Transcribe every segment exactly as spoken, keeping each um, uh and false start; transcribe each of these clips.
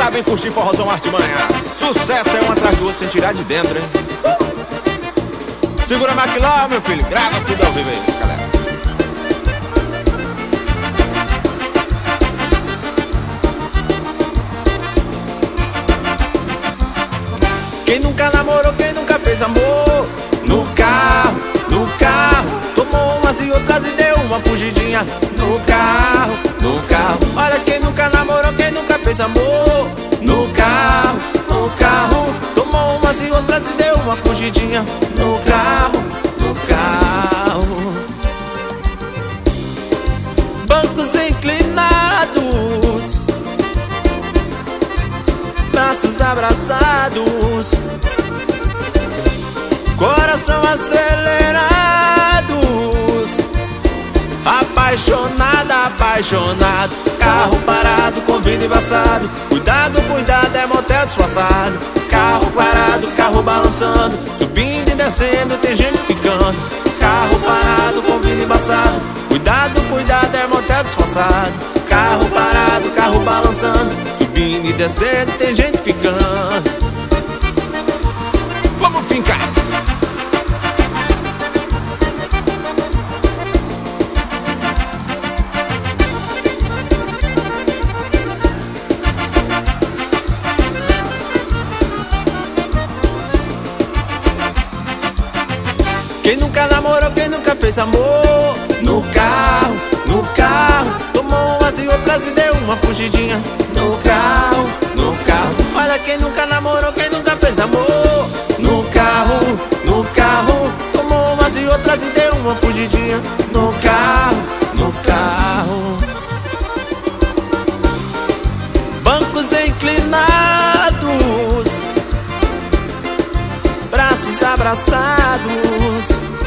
sabem curtir forrozão artimanha. Sucesso é um atrás do outro sem tirar de dentro, hein? Uh! Segura a maquilão, meu filho. Grava tudo ao vivo aí, galera. Quem nunca namorou, quem nunca fez amor? No carro, no carro. Tomou umas e outras e deu uma fugidinha. No carro, no carro. Olha, quem nunca namorou, quem nunca fez amor? No carro, no carro. Tomou umas e outras e deu uma fugidinha. No carro, no carro. Bancos inclinados, braços abraçados, coração acelerados, apaixonada, apaixonado. Carro parado com vidro embaçado. Cuidado, cuidado, é motel disfarçado. Carro parado, carro balançando, subindo e descendo, tem gente ficando. Carro parado com vidro embaçado. Cuidado, cuidado, é motel disfarçado. Carro parado, carro balançando, subindo e descendo, tem gente ficando. Vamos fincar. Quem nunca namorou, quem nunca fez amor? No carro, no carro. Tomou umas e outras e deu uma fugidinha. No carro, no carro. Olha, quem nunca namorou, quem nunca fez amor? No carro, no carro. Tomou umas e outras e deu uma fugidinha. No carro, no carro. Bancos inclinados, braços abraçados,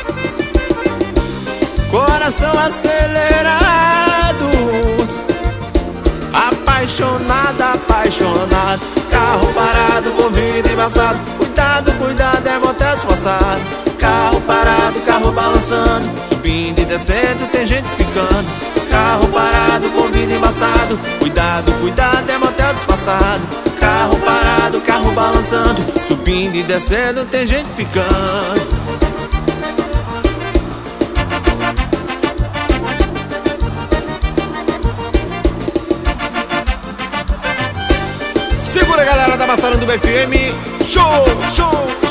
coração acelerados, apaixonada, apaixonado. Carro parado com vidro embaçado. Cuidado, cuidado, é motel disfarçado. Carro parado, carro balançando, subindo e descendo, tem gente ficando. Carro parado com vidro embaçado. Cuidado, cuidado, é motel disfarçado. Carro parado, carro balançando, subindo e descendo, tem gente ficando. Segura, galera da Massaranduba F M. Show, show.